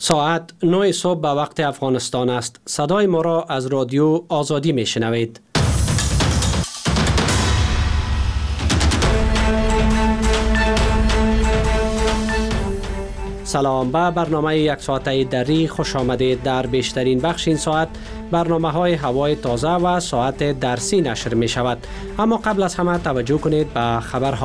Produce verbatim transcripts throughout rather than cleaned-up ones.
ساعت نه صبح به وقت افغانستان است. صدای ما را از رادیو آزادی می شنوید. سلام، به برنامه یک ساعته دری خوش آمدید. در بیشترین بخش این ساعت برنامه های هوای تازه و ساعت درسی نشر می شود. اما قبل از همه توجه کنید به خبرها.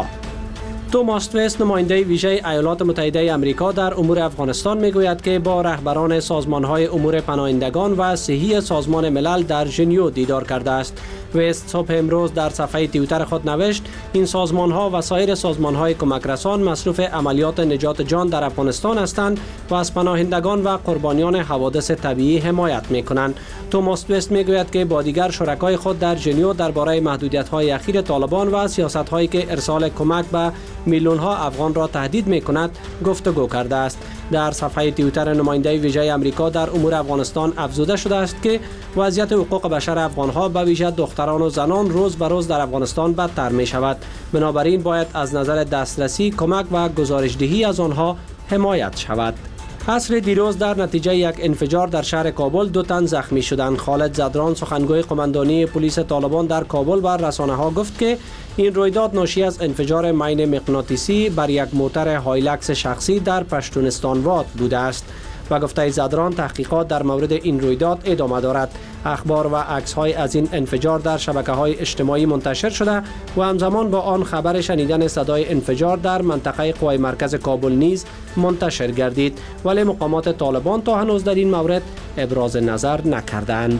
توماس تویس، نماینده ویژه ایالات متحده آمریکا در امور افغانستان، میگوید که با رهبران سازمان‌های امور پناهندگان و صحی سازمان ملل در ژنو دیدار کرده است. ویست صبح امروز در صفحه توییتر خود نوشت این سازمان‌ها و سایر سازمان‌های کمک رسان مصروف عملیات نجات جان در افغانستان هستند و از پناهندگان و قربانیان حوادث طبیعی حمایت می‌کنند. توماس تویس میگوید که با دیگر شرکای خود در ژنو درباره محدودیت‌های اخیر طالبان و سیاست‌هایی که ارسال کمک به میلیون‌ها افغان را تهدید می‌کند گفتگو کرده است. در صفحه توییتر نماینده ویژه آمریکا در امور افغانستان افزوده شده است که وضعیت حقوق بشر افغان‌ها به ویژه دختران و زنان روز به روز در افغانستان بدتر می شود. بنابراین باید از نظر دسترسی، کمک و گزارشدهی از آنها حمایت شود. عصر دیروز در نتیجه یک انفجار در شهر کابل دو تن زخمی شدند. خالد زدران، سخنگوی قماندانی پلیس طالبان در کابل بر رسانه‌ها گفت که این رویداد ناشی از انفجار مین مغناطیسی بر یک موتر هایلکس شخصی در پشتونستان واد بوده است. و گفته زدران تحقیقات در مورد این رویداد ادامه دارد. اخبار و عکس‌های از این انفجار در شبکه‌های اجتماعی منتشر شده و همزمان با آن خبر شنیدن صدای انفجار در منطقه قوای مرکز کابل نیز منتشر گردید، ولی مقامات طالبان تا هنوز در این مورد ابراز نظر نکردند.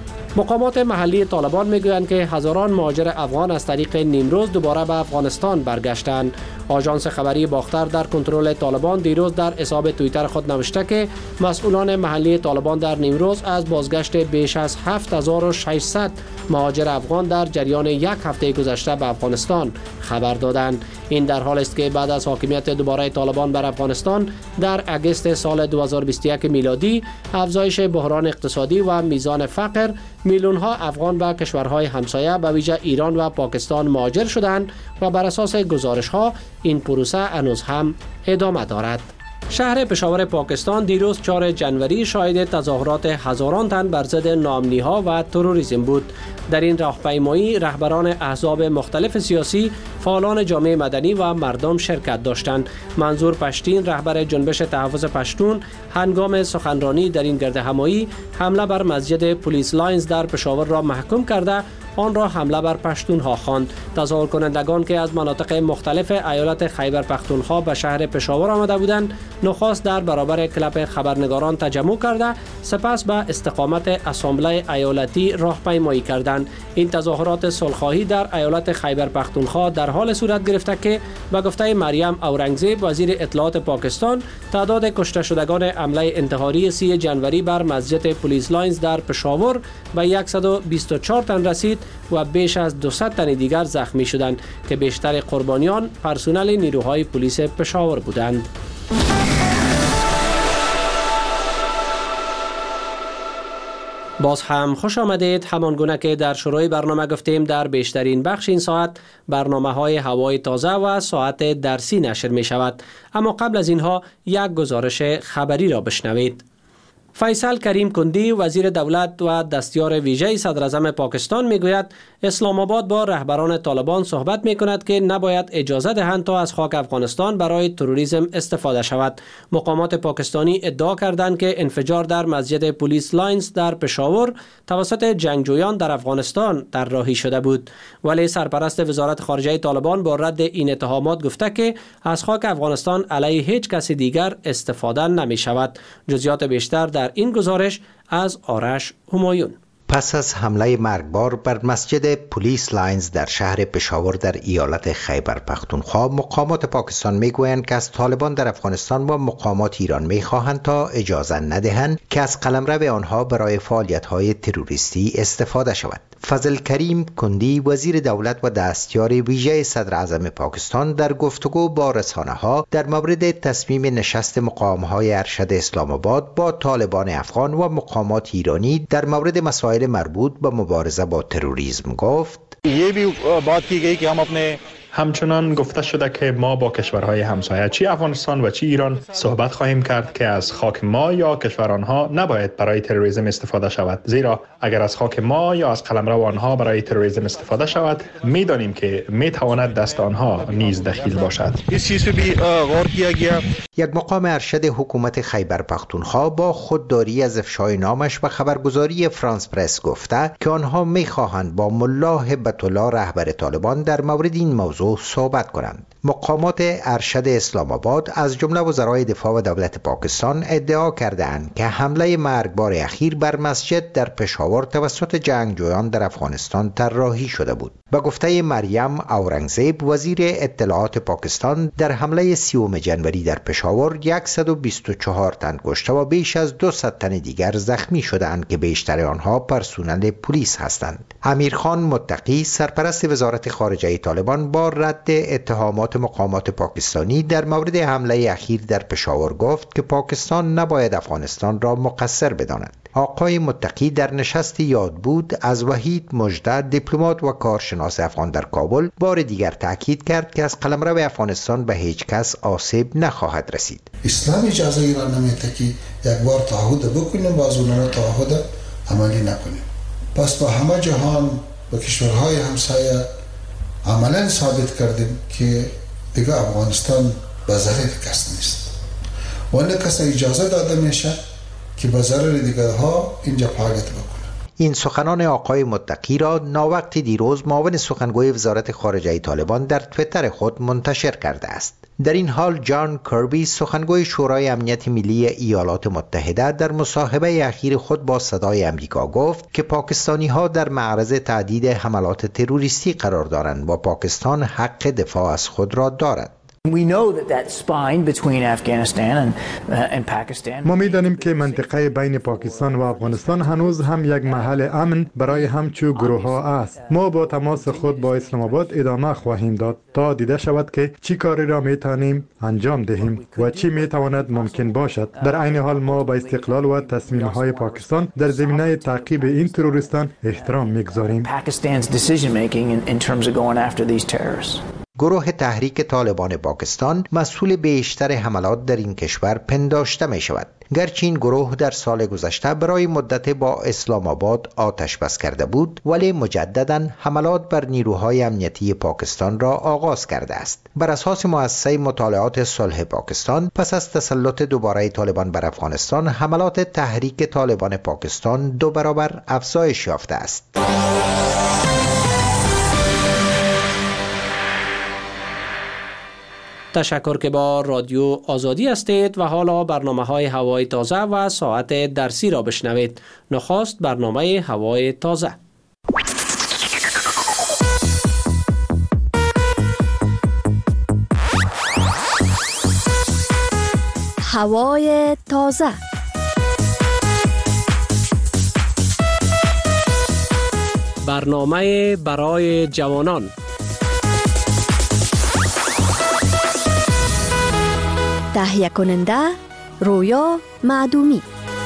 مقامات محلی طالبان میگویند که هزاران مهاجر افغان از طریق نیمروز دوباره به افغانستان برگشتند. آژانس خبری باختر در کنترل طالبان دیروز در حساب توییتر خود نوشته که مسئولان محلی طالبان در نیمروز از بازگشت بیش از هفت هزار و ششصد مهاجر افغان در جریان یک هفته گذشته به افغانستان خبر دادند. این در حالی است که بعد از حاکمیت دوباره طالبان بر افغانستان در اگست سال دو هزار و بیست و یک میلادی، افزایش بحران اقتصادی و میزان فقر، میلیون‌ها افغان به کشورهای همسایه به ویژه ایران و پاکستان مهاجر شدند و بر اساس گزارش‌ها این پروسه هنوز هم ادامه دارد. شهر پشاور پاکستان دیروز چهارم جنوری شاهد تظاهرات هزاران تن بر ضد ناامنی‌ها و تروریسم بود. در این راهپیمایی رهبران احزاب مختلف سیاسی، فعالان جامعه مدنی و مردم شرکت داشتند. منظور پشتین، رهبر جنبش تحفظ پشتون، هنگام سخنرانی در این گردهمایی حمله بر مسجد پلیس لاینز در پشاور را محکوم کرده آن را حمله بر پشتونها خواند. تظاهر کنندگان که از مناطق مختلف ایالت خیبر پختونخوا به شهر پشاور آمده بودند، نخست در برابر کلب خبرنگاران تجمع کرده، سپس به استقامت اسامبله ایالتی راهپیمایی کردند. این تظاهرات صلح‌خواهی در ایالت خیبر پختونخوا در حال صورت گرفته که به گفته مریم اورنگزیب، وزیر اطلاعات پاکستان، تعداد کشته شدگان حمله انتحاری سوم جنوری بر مسجد پلیس لاینز در پشاور به صد و بیست و چهار تن رسید و بیش از دویست تن دیگر زخمی شدند که بیشتر قربانیان پرسنل نیروهای پلیس پشاور بودند. باز هم خوش آمدید. همان گونه که در شروع برنامه گفتیم، در بیشترین بخش این ساعت برنامه های هوای تازه و ساعت درسی نشر می شود. اما قبل از اینها یک گزارش خبری را بشنوید. فیصل کریم کندی، وزیر دولت و دستیار ویژه صدر اعظم پاکستان، میگوید اسلام آباد با رهبران طالبان صحبت می کند که نباید اجازه دهند تا از خاک افغانستان برای تروریسم استفاده شود. مقامات پاکستانی ادعا کردند که انفجار در مسجد پلیس لاینز در پشاور توسط جنگجویان در افغانستان طراحی شده بود، ولی سرپرست وزارت خارجه طالبان با رد این اتهامات گفته که از خاک افغانستان علیه هیچ کسی دیگر استفاده نمی شود. جزئیات بیشتر در این گزارش از آرش همایون. پس از حمله مرگبار بر مسجد پلیس لاینز در شهر پشاور در ایالت خیبر پختونخوا، مقامات پاکستان میگویند که از طالبان در افغانستان و مقامات ایران میخواهند تا اجازه ندهند که از قلمرو آنها برای فعالیت‌های تروریستی استفاده شود. فضل کریم کندی، وزیر دولت و دستیار ویژه صدر اعظم پاکستان، در گفتگو با رسانه‌ها در مورد تصمیم نشست مقام‌های ارشد اسلام آباد با طالبان افغان و مقامات ایرانی در مورد مسائل مربوط به مبارزه با تروریسم گفت: ये भी बात की गई कि हम अपने همچنان گفته شده که ما با کشورهای همسایه چی افغانستان و چی ایران صحبت خواهیم کرد که از خاک ما یا کشور آنها نباید برای تروریسم استفاده شود، زیرا اگر از خاک ما یا از قلمرو آنها برای تروریسم استفاده شود میدانیم که میتواند دست آنها نیز دخیل باشد. یک مقام ارشد حکومت خیبر پختونخوا با خودداری از افشای نامش و خبرگزاری فرانس پرس گفته که آنها میخواهند با ملا هبت الله رهبر طالبان در مورد این موضوع صحبت کنند. مقامات ارشد اسلام آباد از جمله وزرای دفاع و دولت پاکستان ادعا کردند که حمله مرگبار اخیر بر مسجد در پشاور توسط جنگجویان در افغانستان طراحی شده بود. به گفته مریم اورنگزیب وزیر اطلاعات پاکستان، در حمله سیوم جنوری در پشاور صد و بیست و چهار تن کشته و بیش از دویست تن دیگر زخمی شدند که بیشتر آنها پرسنل پلیس هستند. امیرخان متقی سرپرست وزارت خارجه طالبان با رد اتهامات مقامات پاکستانی در مورد حمله اخیر در پشاور گفت که پاکستان نباید افغانستان را مقصر بداند. آقای متقی در نشست یاد بود از وحید مژده، دیپلمات و کارشناس افغان در کابل، بار دیگر تاکید کرد که از قلمرو افغانستان به هیچ کس آسیب نخواهد رسید. اسلام اجازه ایران نمیده که یک بار تعهد بکنیم و از اونها تعهد عملی نکنیم. پس با همه جهان و کشورهای همسایه عملا ثابت کردیم که دیگه افغانستان به ضرر کس نیست و نه کس اجازه داده میشه که به ضرر دیگرها اینجا فعالیت بکنه. این سخنان آقای متقی را ناوقت دیروز معاون سخنگوی وزارت خارجه طالبان در توییتر خود منتشر کرده است. در این حال جان کربی سخنگوی شورای امنیت ملی ایالات متحده در مصاحبه اخیر خود با صدای امریکا گفت که پاکستانی ها در معرض تهدید حملات تروریستی قرار دارند و پاکستان حق دفاع از خود را دارد. ما می‌دانیم که منطقه بین پاکستان و افغانستان هنوز هم یک محل امن برای همچو گروه ها است. ما با تماس خود با اسلام آباد ادامه خواهیم داد تا دیده شود که چی کاری را می‌توانیم انجام دهیم و چی می‌تواند ممکن باشد. در عین حال ما با استقلال و تصمیم‌های پاکستان در زمینه تعقیب این تروریستان احترام می‌گذاریم. گروه تحریک طالبان پاکستان مسئول بیشتر حملات در این کشور پنداشته می شود. گرچه این گروه در سال گذشته برای مدت با اسلام آباد آتش بس کرده بود، ولی مجددا حملات بر نیروهای امنیتی پاکستان را آغاز کرده است. بر اساس مؤسسه مطالعات صلح پاکستان، پس از تسلط دوباره طالبان بر افغانستان، حملات تحریک طالبان پاکستان دو برابر افزایش یافته است. تشکر که با رادیو آزادی هستید و حالا برنامه های هوای تازه و ساعت درسی را بشنوید. نخست برنامه هوای تازه. هوای تازه. برنامه برای جوانان. تهیه کننده رویا معدومی.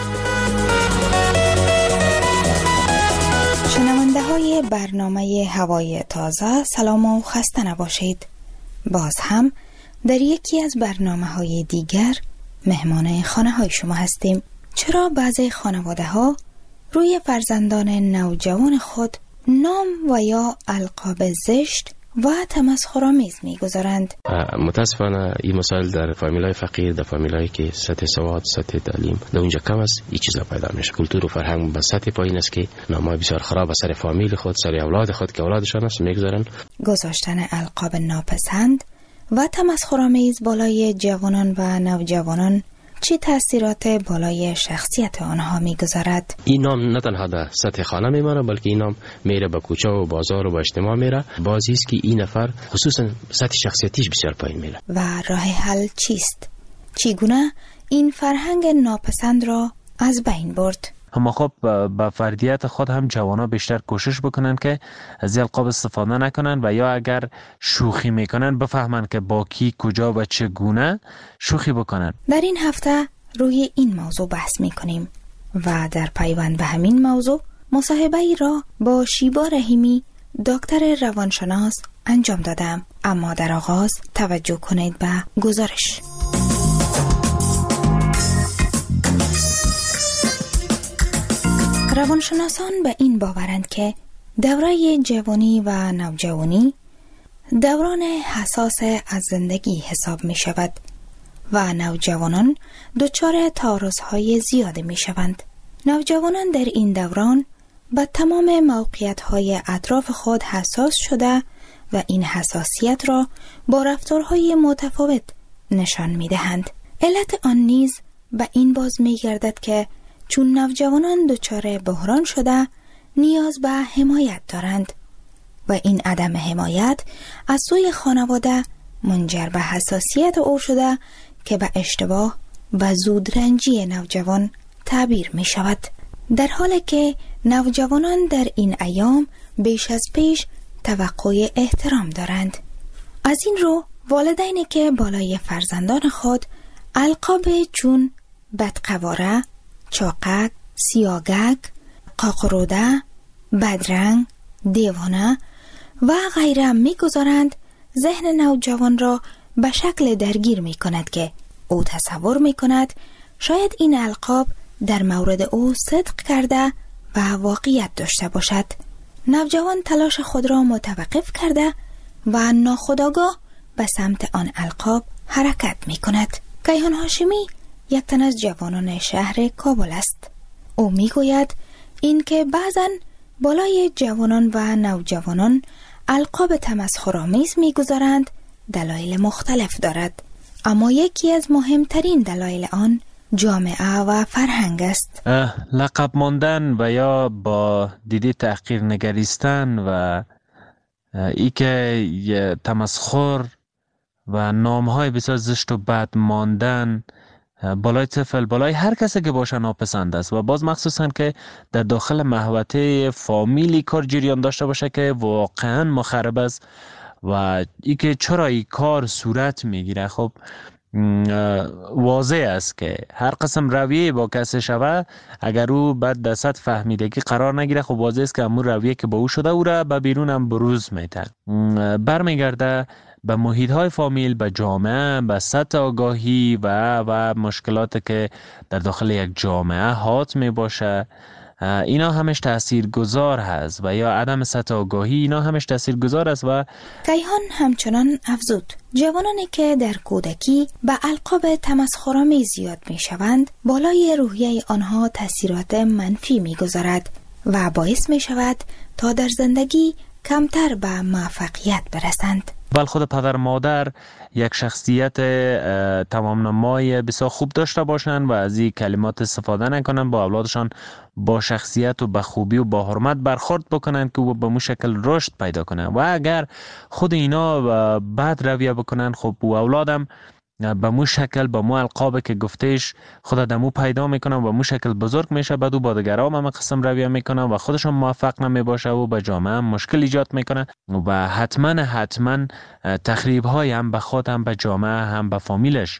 شنونده های برنامه هوای تازه، سلام و خسته نباشید. باز هم در یکی از برنامه های دیگر مهمان خانه های شما هستیم. چرا بعضی خانواده ها روی فرزندان نوجوان خود نام و یا القاب زشت و تمسخرآمیز می‌گذارند؟ متاسفانه این مسائل در فامیل‌های فقیر، در فامیل‌هایی که سطح سواد، سطح تعلیم در اونجا کم است، این چیزا پیدا میشه. کلتور و فرهنگ به سطح پایین است که نامای بسیار خراب از سر فامیل خود، سر اولاد خود که اولادشان است می‌گذارن. گذاشتن القاب ناپسند و تمسخرآمیز بالای جوانان و نوجوانان چه تأثیرات بالای شخصیت آنها می‌گذارد؟ این نام نه تنها در سطح خانه میمانه، بلکه این نام میره به کوچه و بازار و به اجتماع میره. بازی است که این نفر خصوصا سطح شخصیتیش بسیار پایین میره. و راه حل چیست؟ چگونه این فرهنگ ناپسند را از بین برد؟ اما خب با فردیت خود هم جوانا بیشتر کوشش بکنن که از القاب استفاده نکنن و یا اگر شوخی میکنن بفهمن که با کی، کجا و چگونه شوخی بکنن. در این هفته روی این موضوع بحث میکنیم و در پیوند به همین موضوع مصاحبه ای را با شیبا رحیمی دکتر روانشناس انجام دادم. اما در آغاز توجه کنید به گزارش. روانشناسان به این باورند که دوره جوانی و نوجوانی دوران حساس از زندگی حساب می شود و نوجوانان دچار تعارض‌های زیادی می شوند. نوجوانان در این دوران به تمام موقعیت‌های اطراف خود حساس شده و این حساسیت را با رفتارهای متفاوت نشان می دهند. علت آن نیز به این باز می گردد که چون نوجوانان دچار بحران شده نیاز به حمایت دارند و این عدم حمایت از سوی خانواده منجر به حساسیت او شده که به اشتباه و زودرنجی نوجوان تعبیر می شود. در حالی که نوجوانان در این ایام بیش از پیش توقع احترام دارند. از این رو والدینی که بالای فرزندان خود القاب چون بدقواره، چاقک، سیاگک، قاقروده، بدرنگ، دیوانه و غیره می گذارند، ذهن نوجوان را به شکل درگیر می کند که او تصور می کند شاید این القاب در مورد او صدق کرده و واقعیت داشته باشد. نوجوان تلاش خود را متوقف کرده و ناخودآگاه به سمت آن القاب حرکت می کند. کیهان هاشمی یک تن از جوانان شهر کابل است. او می گوید این که بعضن بالای جوانان و نوجوانان القاب تمسخرآمیز می گذارند دلایل مختلف دارد، اما یکی از مهمترین دلایل آن جامعه و فرهنگ است. لقب ماندن و یا با دیده تحقیر نگریستن و ای که تمسخر و نامهای بسیار زشت و بد ماندن بالای طفل، بالای هر کسی که باشه ناپسند است و باز مخصوصا که در داخل محوطه فامیلی کار جریان داشته باشه که واقعا مخرب است و ای که چرا این کار صورت میگیره. خب واضح است که هر قسم رویه با کسی شوه اگر او بعد در سطح فهمیدگی قرار نگیره، خب واضح است که همون رویه که با او شده او را به بیرون هم بروز میده، برمیگرده به محیط های فامیل، به جامعه، به سطح آگاهی و و مشکلات که در داخل یک جامعه حات می باشه. اینا همش تأثیر گذار هست و یا عدم سطح آگاهی، اینا همش تأثیر گذار است. و کیهان همچنان افزود جوانانی که در کودکی به القاب تمسخرآمیز زیاد می شوند بالای روحیه آنها تأثیرات منفی می گذارد و باعث می شود تا در زندگی کمتر به موفقیت برسند. بل خود پدر مادر یک شخصیت تمام نمای بسیار خوب داشته باشند و از این کلمات استفاده نکنند، با اولادشان با شخصیت و با خوبی و با حرمت برخورد بکنند که به مو شکل رشد پیدا کنند. و اگر خود اینا بد رویه بکنند، خب و اولادم به مو شکل با مو القابه که گفتهش خود دمو پیدا میکنن و مو شکل بزرگ میشه، بعد او با دیگران هم قسم رویه میکنن و خودشون موفق نمیباشه و به جامعه هم مشکل ایجاد میکنن و حتما حتما تخریب های هم به خود هم به جامعه هم به فامیلش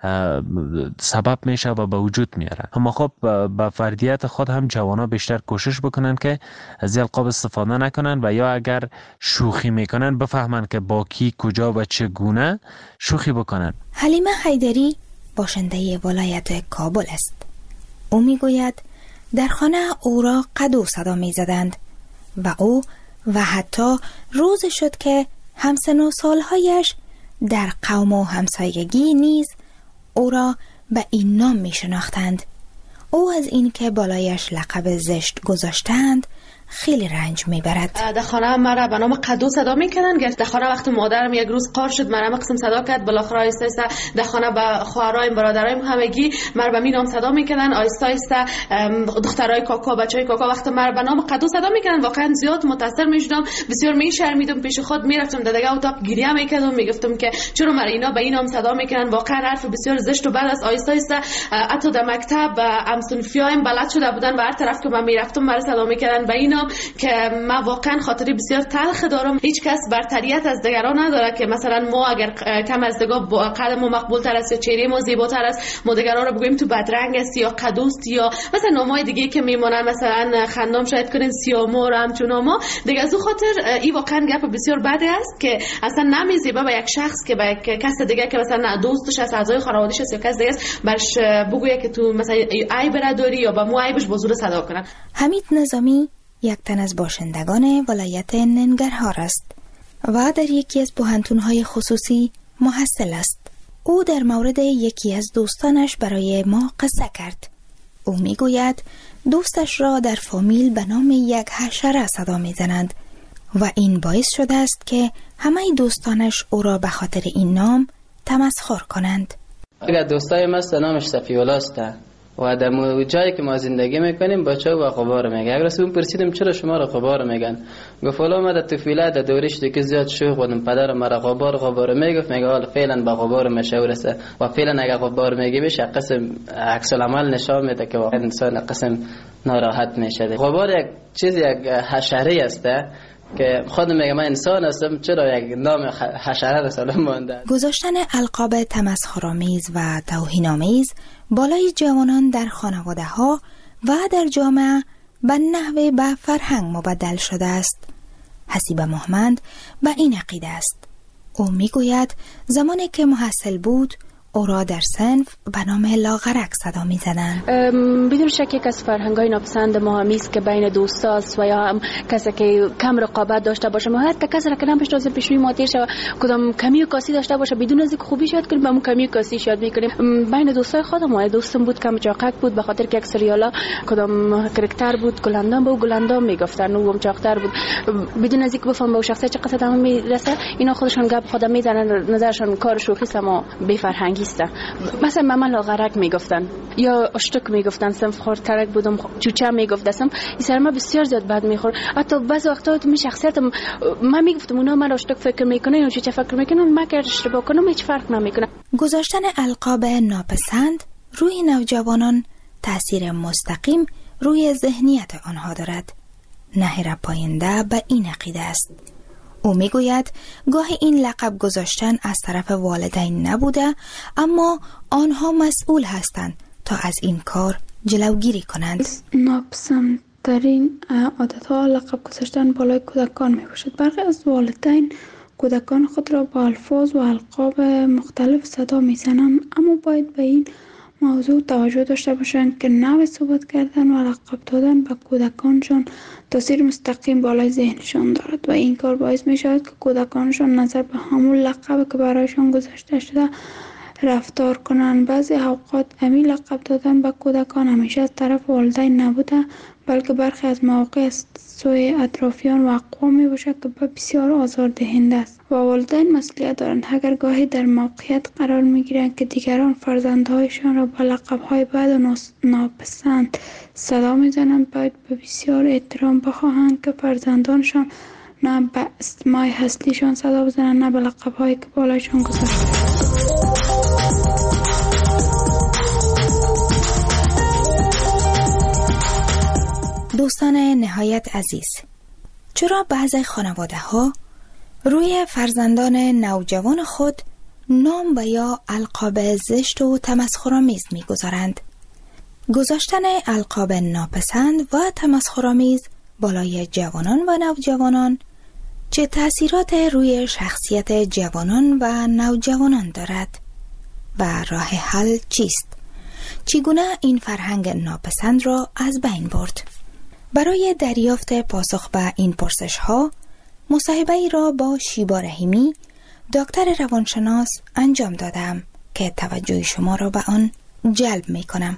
سبب میشه و به وجود میاره. اما خب به فردیت خود هم جوانا بیشتر کوشش بکنن که از القاب استفاده نکنن و یا اگر شوخی میکنن بفهمن که با کی کجا و چگونه شوخی بکنن. حلیمه حیدری باشنده ولایت کابل است. او میگوید در خانه او را قدو صدا میزدند و او و حتی روز شد که همسن و سالهایش در قوم و همسایگی نیز او را به این نام می شناختند. او از این که بالایش لقب زشت گذاشتند خیلی رنج میبرد. در خانه مرا به نام قدو صدا میکنن. در خانه وقتی مادرم یک روز قار شد مرا قسم صدا کرد، بالاخره آیسته آیسته در خانه به خواهرایم برادرایم همگی مرا به می نام صدا میکنن. آیسته آیسته دخترای کاکا بچهای کاکا وقتی مرا به نام قدو صدا میکنن واقعا زیاد متاثر میشدم، بسیار میشرمیدم، پیش خود میرفتم در دیگه اتاق گریه میکردم، میگفتم که چرا مرا اینا به این نام صدا میکنن، واقعا حرف بسیار زشت و بد است. آیسته آیسته حتی در مکتب ام صنفیایم بلد شده بودن و هر طرف که من میرفتم مرا صدا میکردن به اینا میبینم که من واقعا خاطری بسیار تلخ دارم. هیچ کس برتریت از دیگران نداره که مثلا ما اگر کم از دیگه با قد ما مقبول تر است یا چهره ما زیباتر است، ما دیگران رو بگوییم تو بدرنگ است یا قدوست یا مثلا نامای دیگه که میمونن، مثلا خندام شاید کنین سیامور همچون ما دیگه. از اون خاطر این واقعا گپ بسیار بده است که اصلا نمیزیبه به یک شخص که به یک کس دیگه که مثلا دوستش است، اعضای خانواده‌اش است یا کس دیگه است برش بگویه که تو مثلا عیب نداری یا با مو عیبش بزرگ صدا کنن. حمید نظامی یک تن از باشندگان ولایت ننگرهار است و در یکی از پوهنتون‌های خصوصی محصل است. او در مورد یکی از دوستانش برای ما قصه کرد. او میگوید دوستش را در فامیل به نام یک حشره صدا میزنند و این باعث شده است که همه دوستانش او را به خاطر این نام تمسخر کنند. اگر دوستای ما نامش صفی‌الله است و در جایی که ما زندگی میکنیم بچه‌ها و غبار میگه. اگر اون پرسیدم چرا شما را غبار میگن، گفت والا ما در طفولیت در دورش دیگه زیاد شوخ بودم، پدر ما را غبار غبار میگفت، میگه حالا فعلا با غبار مشهور است و فعلا اگر غبار میگه بشه قسم عکس العمل نشان میده که واقعا انسان قسم ناراحت میشه. غبار یک چیز یک حشره است که خودم میگم من انسان هستم، چرا یک نام حشره رسالم مونده. گذاشتن القاب تمسخرآمیز و توهین‌آمیز بالای جوانان در خانواده ها و در جامعه به نحوه به فرهنگ مبدل شده است. حسیب محمد به این عقیده است. او میگوید زمانی که محصل بود او را در صنف به نام لاغرک صدا می زدند. بدون شک یک از فرهنگ‌های ناپسند ما همی است که بین دوستاست و یا هم کسی که کم رقابت داشته باشه، ما حتی کسی را که نمی‌شناسه پیشوی ما تیر شه، کدام کمی و کاسی داشته باشه بدون از اینکه خوبی یاد کنیم، با اون کمی و کاسی یاد می‌کنیم. بین دوستای خودم و دوستم بود کم چاقک بود به خاطر که یک سریالا کدام کاراکتر بود گلندام بود، گلندام میگفتن و هم چاقتر بود، بدون از اینکه بفهم به شخصیت چه قصد هم میرسه، اینا خودشون گپ خودم میزنن، نظرشون کار شوخی است اما بی فرهنگی است. مثلا مامان لاغرک میگفتن یا اشتک میگفتن، صنف خردترک بودم، چوچه میگفتم. این سر ما بسیار زیاد بد میخورد. حتی بعضی وقتا تو می شخصیتم من میگفتم اونا من اشتک فکر میکنه یا چوچه فکر میکنه، من که اشتباه کنم هیچ فرق نمیکنه. گذاشتن القاب ناپسند روی نوجوانان تاثیر مستقیم روی ذهنیت آنها دارد. نهر پاینده به این عقیده است. او میگوید گاهی این لقب گذاشتن از طرف والدین نبوده، اما آنها مسئول هستند تا از این کار جلوگیری کنند. ناپسندترین عادتها لقب گذاشتن بالای کودکان می باشد. برخی از والدین کودکان خود را با الفاظ و القاب مختلف صدا می زنند، اما باید به این موضوع توجه داشته باشند که نوع صحبت کردن و لقب دادن به کودکانشان تاثیر مستقیم بالای ذهنشان دارد و این کار باعث می شود که کودکانشان نظر به همون لقب که برایشان گذاشته شده رفتار کنند. بعضی اوقات امی لقب دادن به کودکان همیشه از طرف والدین نبوده، بلکه برخی از مواقع از سوی اطرافیان و اقوام می باشد که بسیار آزاردهنده است و والدین مسئولیت دارند. اگر گاهی در موقعیت قرار می گیرند که دیگران فرزندهایشان را با لقب‌های بد و ناپسند صدا می زنند، باید به بسیار احترام بخواهند که فرزندانشان نه به اسمای هستیشان صدا بزنند نه به لقب‌هایی که بالایشان گذاشته. دوستان نهایت عزیز، چرا بعضی خانواده ها روی فرزندان نوجوان خود نام و یا القاب زشت و تمسخرآمیز می‌گذارند؟ گذاشتن القاب ناپسند و تمسخرآمیز بالای جوانان و نوجوانان چه تأثیرات روی شخصیت جوانان و نوجوانان دارد و راه حل چیست؟ چگونه این فرهنگ ناپسند را از بین برد؟ برای دریافت پاسخ به این پرسش ها مصاحبه ای را با شیبا رحیمی دکتر روانشناس انجام دادم که توجه شما را به آن جلب می کنم.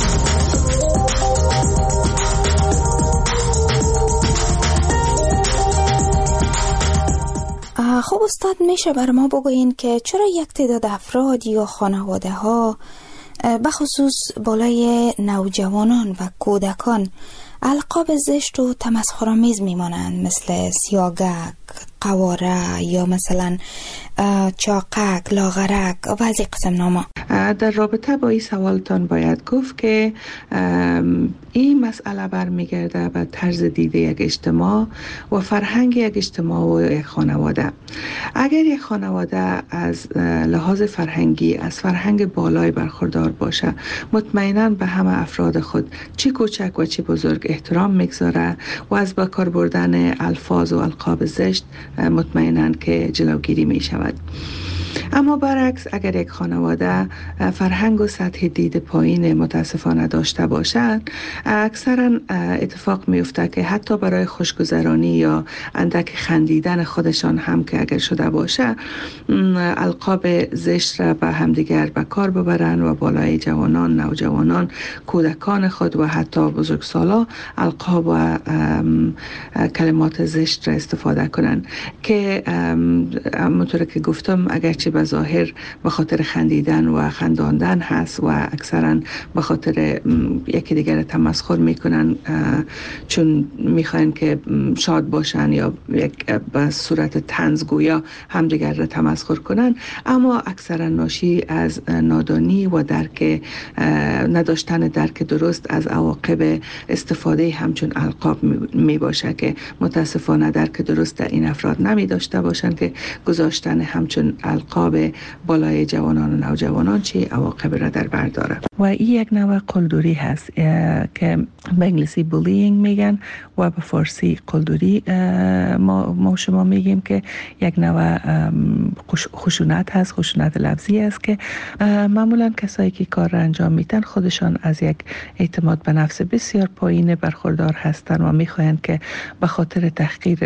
خب استاد، میشه بر ما بگوین که چرا یک تعداد افراد یا خانواده ها بخصوص بالای نوجوانان و کودکان القاب زشت و تمسخرآمیز میمانند، مثل سیاگک، قواره یا مثلا چاقک، لاغرک و از این قسم نامه؟ در رابطه با این سوالتان باید گفت که این مسئله برمیگرده به طرز دیده یک اجتماع و فرهنگ یک اجتماع و یک خانواده. اگر یک خانواده از لحاظ فرهنگی از فرهنگ بالای برخوردار باشه، مطمئناً به همه افراد خود چی کوچک و چی بزرگ احترام میگذاره و از با کار بردن الفاظ و القاب زشت مطمئناً که جلوگیری می شود. اما برعکس اگر یک خانواده فرهنگ و سطح دید پایین متاسفانه داشته باشند، اکثرا اتفاق میفته که حتی برای خوشگذرانی یا اندک خندیدن خودشان هم که اگر شده باشه، القاب زشت را به همدیگر به کار ببرن و بالای جوانان، نوجوانان، کودکان خود و حتی بزرگسالا القاب و کلمات زشت را استفاده کنن که همونطور که گفتم اگرچه به ظاهر به خاطر خندیدن و خنداندن هست و اکثرا به خاطر یکی دیگر تمسخر میکنن چون میخواین که شاد باشن یا یک به صورت طنزگویا هم دیگر را تمسخر کنن، اما اکثرا ناشی از نادانی و درک نداشتن درک درست از عواقب استفاده همچون القاب می باشه که متاسفانه درک درست این افراد نمی داشته باشند که گذاشتن همچون القاب بالای جوانان و نوجوانان چه عواقب را در بر داره. و این یک نوع قلدری هست که به انگلیسی بولینگ میگن و به فارسی قلدری ما, ما شما میگیم که یک نوع خشونت هست، خشونت لفظی است که معمولا کسایی که کار را انجام میدن خودشان از یک اعتماد به نفس بسیار پایین برخوردار هستند و میخواهند که به خاطر تحقیر،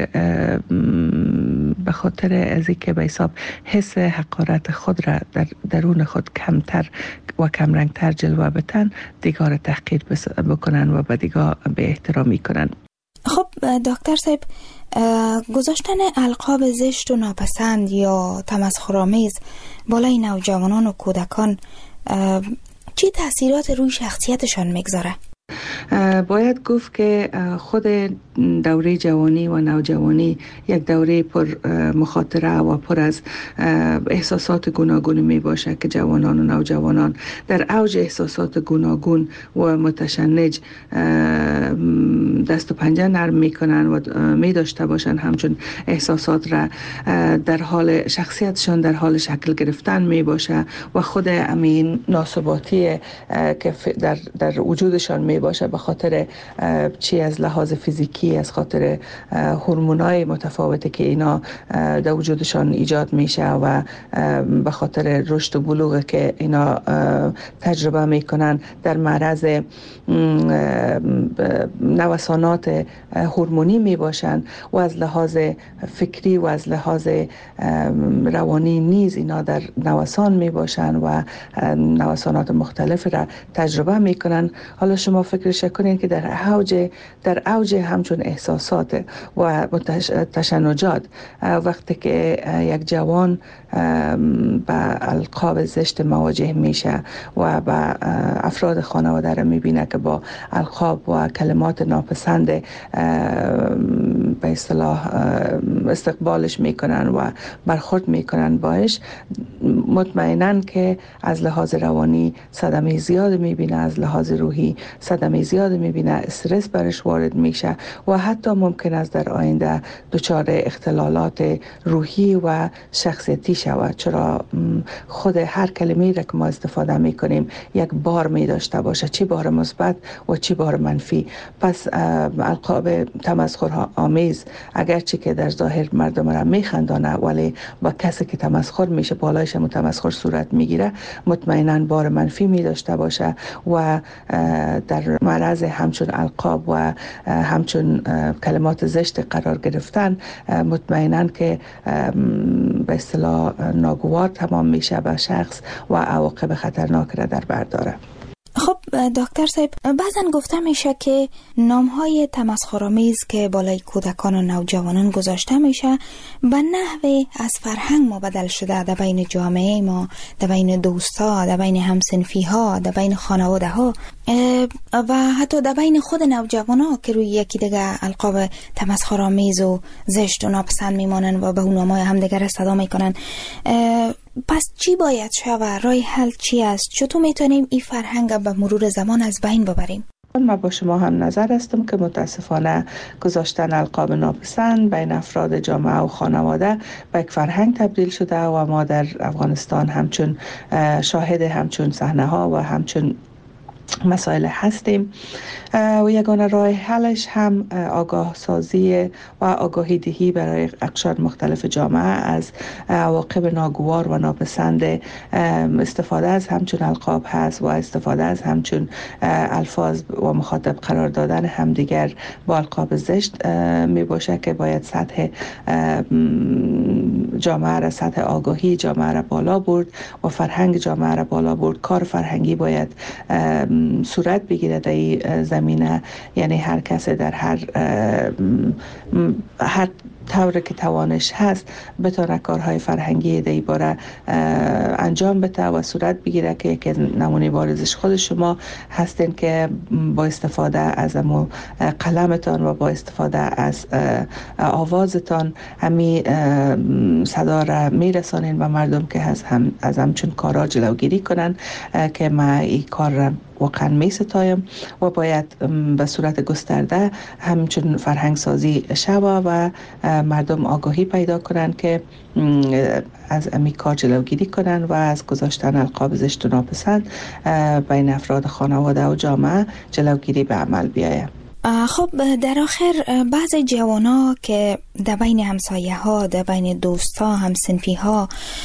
به خاطر از اینکه به حساب حس حقارت خود را در درون خود کمتر و کمرنگتر جلوه بتن، دیگر تحقیر بکنن و به دیگر به احترامی کنن. خب دکتر صاحب، گذاشتن القاب زشت و ناپسند یا تمسخرآمیز بالای نوجوانان و کودکان چی تاثیرات روی شخصیتشان میگذاره؟ باید گفت که خود دوره جوانی و نوجوانی یک دوره پر مخاطره و پر از احساسات گوناگون می باشه که جوانان و نوجوانان در اوج احساسات گوناگون و متشنج دست و پنجه نرم می کنن و می داشته باشن همچون احساسات را در حال شخصیتشان در حال شکل گرفتن می باشه و خود امین ناثباتی که در, در وجودشان می باشه به خاطر چی از لحاظ فیزیکی، از خاطر هورمونای متفاوتی که اینا در وجودشان ایجاد میشه و به خاطر رشد و بلوغ که اینا تجربه میکنن در معرض نوسانات هورمونی میباشن و از لحاظ فکری و از لحاظ روانی نیز اینا در نوسان میباشن و نوسانات مختلف را تجربه میکنن. حالا شما فکرش کنین که در اوج در اوج همچون احساسات و تشنجات وقتی که یک جوان با القاب زشت مواجه میشه و با افراد خانواده را میبینه که با القاب و کلمات ناپسند به اصطلاح استقبالش میکنن و برخورد میکنن باش، مطمئنن که از لحاظ روانی صدمه زیاد میبینه، از لحاظ روحی صدمه زیاد میبینه، استرس برش وارد میشه و حتی ممکن است در آینده دچار اختلالات روحی و شخصیتی شود، چرا خود هر کلمه‌ای را که ما استفاده میکنیم یک بار می داشته باشه، چی بار مثبت و چی بار منفی. پس القاب تمسخر آمیز اگرچه که در ظاهر مردم را میخندانه ولی با کسی که تمسخر میشه بالایش متمسخر صورت میگیره، مطمئنا بار منفی می داشته باشه و در معرض همچون القاب و همچون کلمات زشت قرار گرفتن مطمئنا که به اصطلاح ناگوار تمام میشه به شخص و عواقب خطرناک را در بر داره. خب دکتر صاحب، بعضن گفته میشه که نامهای تمسخرآمیز که بالای کودکان و نوجوانان گذاشته میشه به نحوی از فرهنگ ما بدل شده در بین جامعه ما، در بین دوستا، در بین همسنفی ها، در بین خانواده ها و حتی در بین خود نوجوان ها که روی یکی دیگه القاب تمسخرآمیز و زشت و ناپسند میمانن و به اون نامای همدیگر صدا میکنن. پس چی باید شود؟ راه حل چی است؟ چطور میتونیم این فرهنگ به مرور زمان از بین ببریم؟ من با شما هم نظر هستم که متاسفانه گذاشتن القاب ناپسند بین افراد جامعه و خانواده به یک فرهنگ تبدیل شده و ما در افغانستان همچون شاهد همچون صحنه ها و همچون مسائل هستیم و یگانه راه حلش هم آگاه سازی و آگاهی دهی برای اقشار مختلف جامعه از عواقب ناگوار و ناپسند استفاده از همچون القاب هست و استفاده از همچون الفاظ و مخاطب قرار دادن همدیگر با القاب زشت می باشه که باید سطح جامعه را، سطح آگاهی جامعه را بالا برد و فرهنگ جامعه را بالا برد. کار فرهنگی باید صورت بگیره در این زمینه، یعنی هر کس در هر هر طور که توانش هست بتونه کارهای فرهنگی در این باره انجام بده و صورت بگیره که یک نمونه بارزش خود شما هستین که با استفاده از امو قلمتان و با استفاده از آوازتان همی صدا را میرسانین و مردم که از هم از همچون کارا جلوگیری کنن که ما این کار را واقعا می ستایم و باید به صورت گسترده همچون فرهنگ سازی شوه و مردم آگاهی پیدا کنن که از امی کار جلوگیری کنن و از گذاشتن القاب زشت و ناپسند بین افراد خانواده و جامعه جلوگیری به عمل بیاید. خب در آخر بعض جوانا که در بین همسایه ها، در بین دوستا، همسنفی ها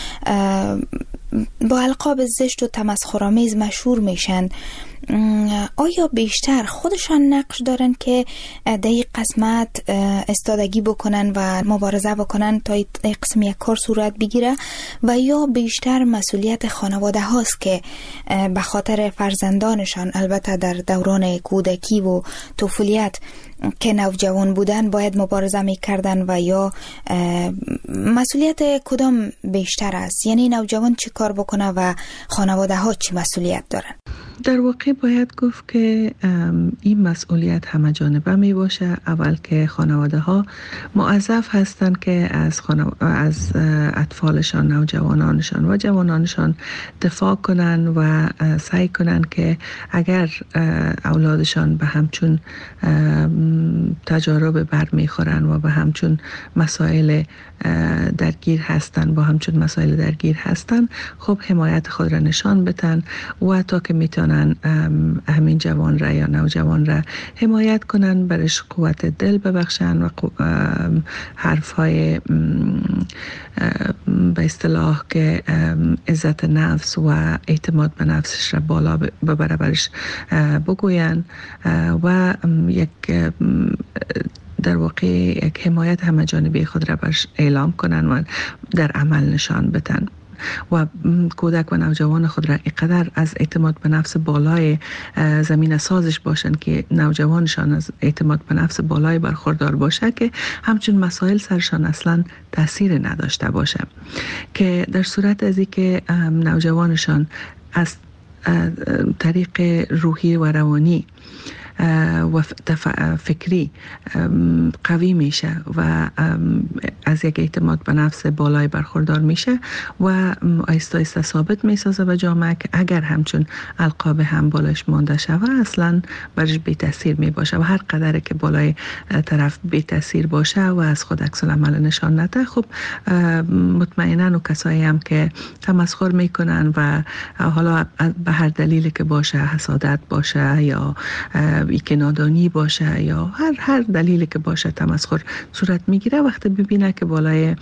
با القاب زشت و تمسخرآمیز مشهور میشن، آیا بیشتر خودشان نقش دارن که در این قسمت استادگی بکنن و مبارزه بکنن تا این قسم یک کار صورت بگیره و یا بیشتر مسئولیت خانواده هاست که به خاطر فرزندانشان، البته در دوران کودکی و طفولیت که نوجوان بودن، باید مبارزه میکردن و یا مسئولیت کدام بیشتر است؟ یعنی نوجوان چی کار بکنه و خانواده ها چی مسئولیت دارن؟ در واقع باید گفت که این مسئولیت همه جانبه می باشه. اول که خانواده ها موظف هستند که از, خانو... از اطفالشان، نوجوانانشان و جوانانشان دفاع کنن و سعی کنن که اگر اولادشان به همچون تجارب بر می خورن و به همچون مسائل درگیر هستن با همچون مسائل درگیر هستن، خب حمایت خود را نشان بدن و تا که میتونن همین جوان را یا نوجوان را حمایت کنن، برش قوت دل ببخشن و حرف های به اصطلاح که عزت نفس و اعتماد به نفسش را بالا ببره برش بگوین و یک در واقع یک حمایت همه جانبه خود را برش اعلام کنن و در عمل نشان بدن و کودک و نوجوان خود را اینقدر از اعتماد به نفس بالای زمین سازش باشن که نوجوانشان از اعتماد به نفس بالای برخوردار باشه که همچون مسائل سرشان اصلا تاثیر نداشته باشه، که در صورت از اینکه نوجوانشان از طریق روحی و روانی و فکری قوی میشه و از یک اعتماد به نفس بالای برخوردار میشه و آیسته آیسته ثابت میسازه به جامعه که اگر همچون القاب هم بالایش مانده شوه اصلا برش بی تاثیر میباشه و هر قدر که بالای طرف بی تاثیر باشه و از خود عکس العمل نشان نده، خب مطمئنا و کسایی هم که تمسخر میکنن و حالا به هر دلیلی که باشه، حسادت باشه یا ای که نادانی باشه یا هر هر دلیلی که باشه تمسخر صورت میگیره، وقتی ببینه که بالای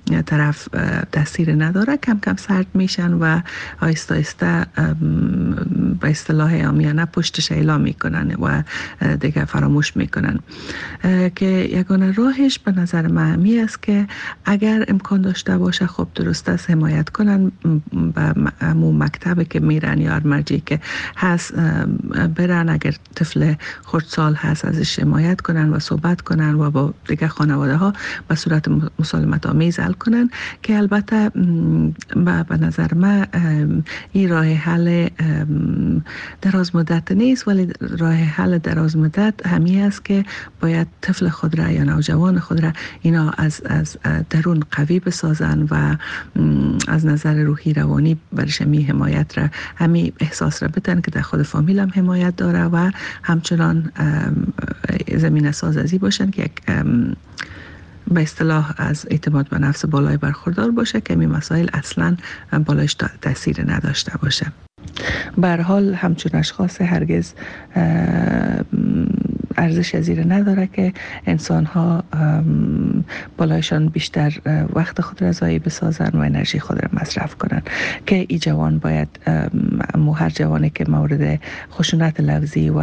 طرف تاثیر نداره، کم کم سرد میشن و آهسته آهسته به اصطلاح عامیانه پشتش اعلام میکنن و دیگه فراموش میکنن. که یگانه راهش به نظر من همی است که اگر امکان داشته باشه خب درست است حمایت کنن به همون مکتبی که میرن یا مرجعی که هست برن، اگر طفل خردسال هست ازش حمایت کنن و صحبت کنن و با دیگه خانواده ها به صورت مسالمت آمیز حل کنن. که البته به نظر من این راه حل دراز مدت نیست، ولی راه حل دراز مدت همی است که باید طفل خود را یا نوجوان خود را اینا از از درون قوی بسازن و از نظر روحی روانی برش می حمایت را همی احساس را بدن که در خود فامیل هم حمایت داره و همچنان زمین سازی باشن که یک به اصطلاح از اعتماد به نفس بالای برخوردار باشه که این مسائل اصلا بالایش تاثیر نداشته باشه. به هر حال همچون اشخاص هرگز ارزش زیر نداره که انسان ها بالایشان بیشتر وقت خود را ضایع بسازن و انرژی خود را مصرف کنن. که ای جوان باید هر جوانی که مورد خشونت لفظی و